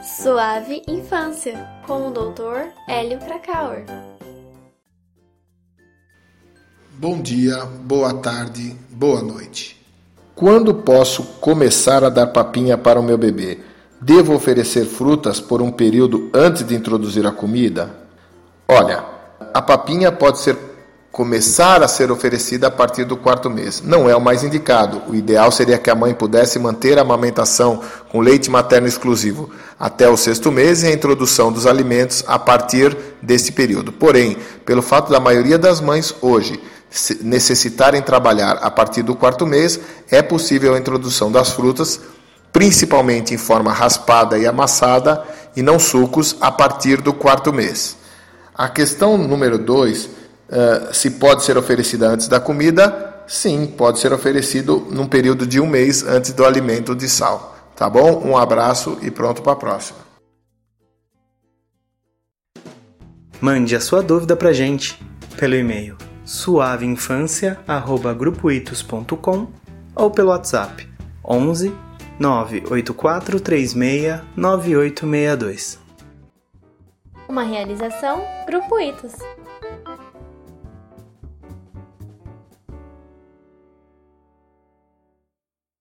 Suave Infância, com o Dr. Hélio Krakauer. Bom dia, boa tarde, boa noite. Quando posso começar a dar papinha para o meu bebê? Devo oferecer frutas por um período antes de introduzir a comida? Olha, a papinha pode começar a ser oferecida a partir do 4º mês. Não é o mais indicado. O ideal seria que a mãe pudesse manter a amamentação com leite materno exclusivo até o 6º mês e a introdução dos alimentos a partir desse período. Porém, pelo fato da maioria das mães hoje necessitarem trabalhar a partir do 4º mês, é possível a introdução das frutas, principalmente em forma raspada e amassada, e não sucos, a partir do 4º mês. A questão número 2, se pode ser oferecida antes da comida? Sim, pode ser oferecido num período de 1 mês antes do alimento de sal. Tá bom? Um abraço e pronto para a próxima. Mande a sua dúvida pra gente pelo e-mail suaveinfancia@grupoitos.com ou pelo WhatsApp 11 984 36 9862. Uma realização Grupo Itos.